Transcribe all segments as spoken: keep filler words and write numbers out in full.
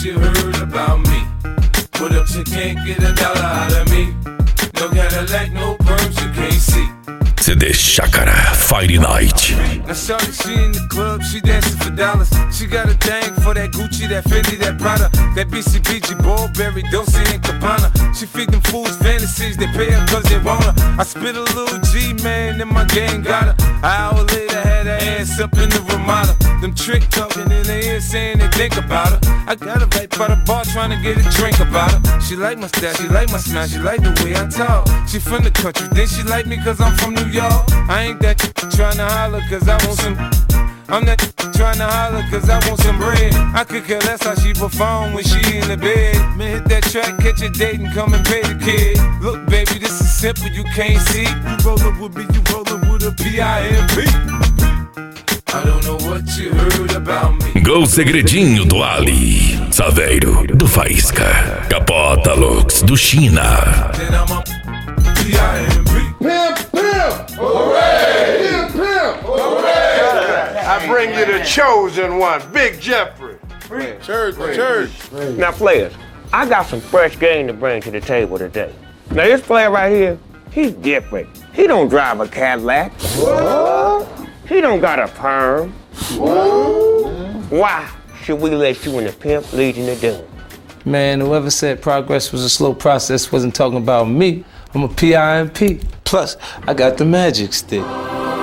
you heard about me. What up, you can't get a dollar out of me. No Cadillac, no perms, you can't see. C D Chácara Friday Night. Now shorty, she in the club, she dancing for dollars. She got a thing for that Gucci, that Fendi, that Prada, that B C B G, Burberry, Dolce and Gabbana. She feed them fools fantasies, they pay her cause they want her. I spit a little G, man, and my gang got her. An hour later, had her ass up in the Ramada. Them trick talking in their ear saying they think about her. I got her right by the bar trying to get a drink about her. She like my style, she like my smile, she like the way I talk. She from the country, then she like me cause I'm from New York. I ain't that trying to holler cause I want some. I'm not trying to holler cause I want some bread. I could care less how she perform when she in the bed. Man, hit that track, catch a date and come and pay the kid. Look baby, this is simple, you can't see. You rollin' with me, you rollin' with a P I M P. I don't know what you heard about me. Gol Segredinho do Ali, Saveiro do Faísca, Capota Lux do China. Then I'm a P I M P. Pimp, pimp, hooray! Pimp, pimp, hooray! I bring you the chosen one, Big Jeffrey. Church, church. Now, players, I got some fresh game to bring to the table today. Now, this player right here, he's different. He don't drive a Cadillac. What? He don't got a perm. What? Why should we let you in the Pimp Legion of Doom? Man, whoever said progress was a slow process wasn't talking about me. I'm a P I M P. Plus, I got the magic stick. What,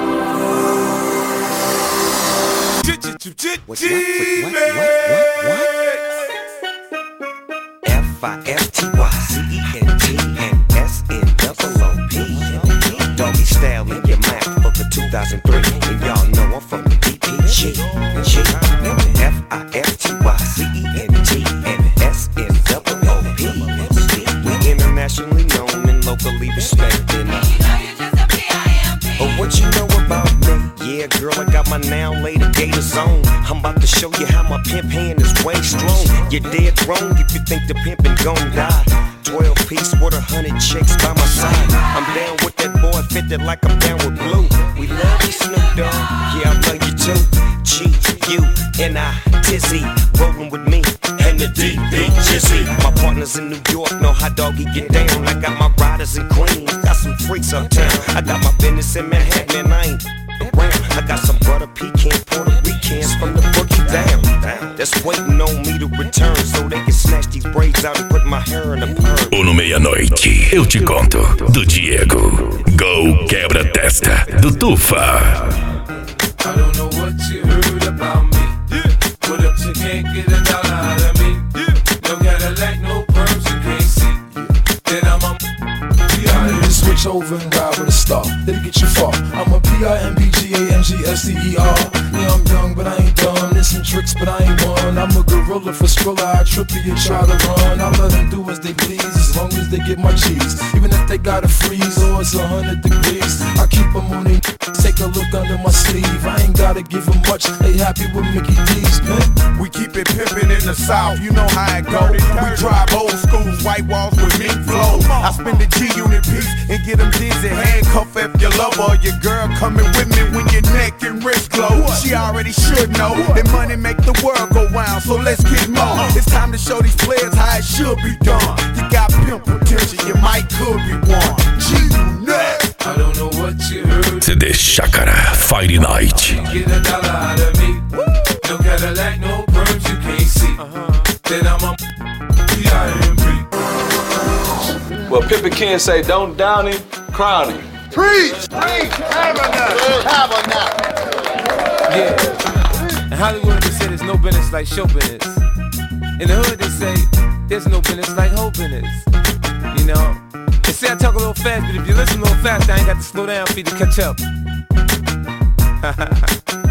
what, what, what, what, what? F I F T Y C E N T and S N O O P. Doggy style in your mouth for the two thousand three. And y'all know I'm from the D P G. G. F I F T Y C E N T and S N O O P. We internationally known and locally respected. Oh, what you know about me? Yeah, girl, I got my now later gators on. I'm about to show you how my pimp hand is way strong. You're dead wrong if you think the pimpin' gon' die. Twelve piece with a hundred chicks by my side. I'm down with that boy, fitted like I'm down with Blue. We love you, Snoop Dogg. Yeah, I love you too. G U N I Tizzy, rollin' with me and the D B Jizzy. My partners in New York know how doggy get down. I got my riders in Queens, got some freaks uptown. I got my business in Manhattan and I ain't around. I got some brother pecan Puerto Ricans from the boogie down. That's waiting on me to return so they can snatch these braids out and put my hair in a perm. Uno meia-noite, eu te conto, do Diego. Gol Quebra-Testa, do Tufa. I don't know what you heard about me. Yeah. What up, you can't get a dollar out of me. Yeah. No Cadillac, no perms, you can't see. Yeah. Then I'm a P I M P. Switch over and ride with a star, it'll get you far. I'm a P I M B G A M G S T E R. Yeah, I'm young, but I ain't dumb. There's some tricks, but I ain't one. I'm a gorilla for Skrilla, I trip you and try to run. I let them do as they please, as long as they get my cheese. Even if they gotta freeze or it's a hundred degrees, I keep them on their take a look under my sleeve. I ain't gotta give them much, they happy with Mickey D's, man. We keep it pimpin' in the South, you know how it go. We drive old school, white walls with mink flow. I spend the G-Unit piece and get them dizzy. Handcuff if your lover or your girl coming with me when your neck and wrist glow. She already should know that money make the world go round, so let's get more. It's time to show these players how it should be done. You got pimp potential, you might could be one. G-Unit. I don't know what you heard. C D Chácara Friday Night. Get a dollar out of me. No Cadillac, no perms, you can't see. Then I'm a P I M P. Well, Pippin Ken say, don't down him, crown him. Preach! Preach! Have a nut! Have a nut! Yeah. In Hollywood, they say there's no business like show business. In the hood, they say there's no business like hoe business. You know? They say I talk a little fast, but if you listen a little fast, I ain't got to slow down for you to catch up.